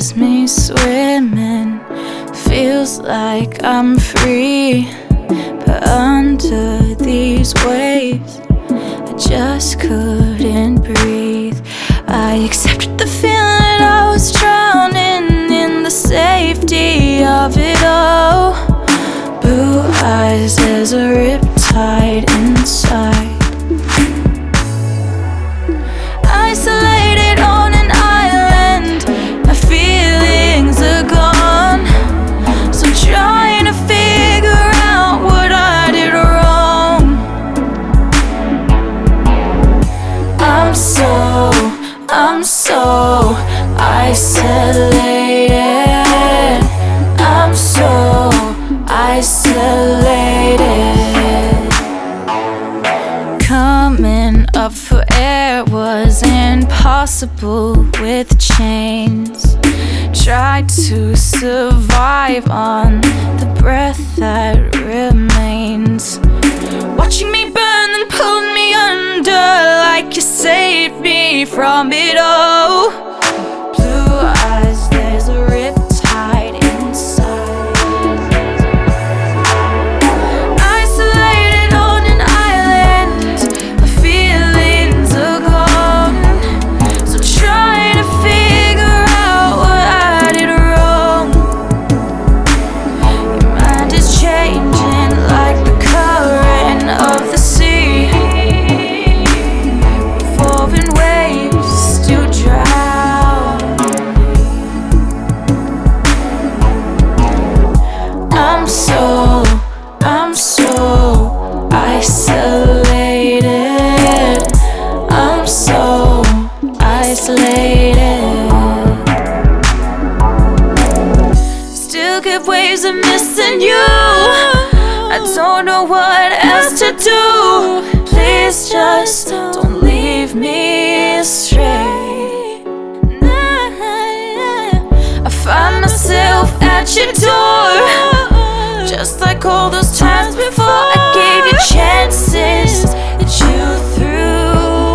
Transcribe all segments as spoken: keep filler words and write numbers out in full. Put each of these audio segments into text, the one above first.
sees me swimming, feels like I'm free. But under these waves, I just couldn't breathe. I accepted the feeling that I was drowning in the safety of it all. Blue eyes, there's a riptide inside. Isolated on an island, my feelings are gone. So trying to figure out what I did wrong. I'm so, I'm so isolated. I'm so isolated. Coming up for air was impossible with chains. Tried to survive on the breath that remains. Watching me burn and pulling me under like you saved me from it all. Blue eyes, there's a riptide inside. Isolated on an island, my feelings are gone. So trying to figure out what I did wrong. Your mind is changing like the current of the sea. Revolving waves still drown. I'm so, I'm so isolated. I'm so isolated. Still get waves of missing you. I don't know what else to do. Please just don't leave me astray. I find myself at your door, just like all those times before. I gave you chances that you threw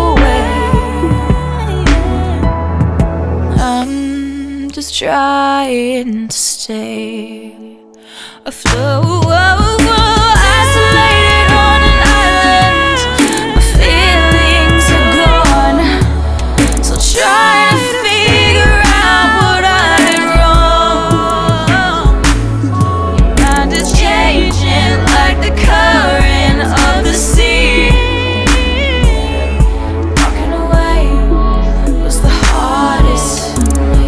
away. I'm just trying to stay afloat. Isolated on an island, my feelings are gone. So trying to figure out what I did wrong. Your mind is changing like the current of the sea. Walking away was the hardest for me.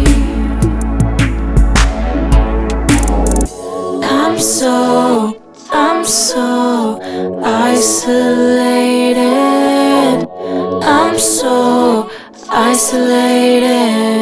I'm so, I'm so isolated. I'm so isolated.